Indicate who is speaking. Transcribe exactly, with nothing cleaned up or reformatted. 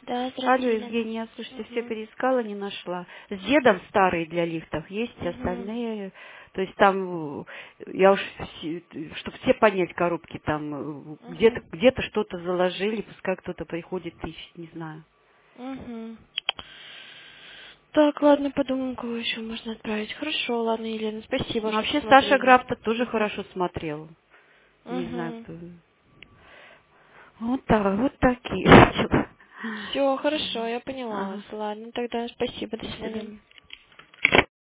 Speaker 1: Да,
Speaker 2: Алло,
Speaker 1: здравствуйте, Елена.
Speaker 2: Евгения, слушайте, все
Speaker 1: Угу.
Speaker 2: переискала, не нашла. С дедом старые для лифтов есть,
Speaker 1: Угу.
Speaker 2: остальные, то есть там, э, я уж, чтобы все понять коробки, там э, где-то
Speaker 1: Угу.
Speaker 2: где-то что-то заложили, пускай кто-то приходит, ищет, не знаю.
Speaker 1: Угу. Так, ладно, подумаем, кого еще можно отправить. Хорошо, ладно, Елена, спасибо,
Speaker 2: Ну,
Speaker 1: что
Speaker 2: вообще Саша
Speaker 1: посмотрели.
Speaker 2: Граф-то тоже
Speaker 1: Угу.
Speaker 2: хорошо смотрел. Не знаю,
Speaker 1: Угу.
Speaker 2: кто. Вот так, вот такие дела.
Speaker 1: Все, хорошо, я поняла вас.
Speaker 2: Ага,
Speaker 1: Ладно, тогда спасибо, до
Speaker 2: до
Speaker 1: свидания.
Speaker 2: свидания.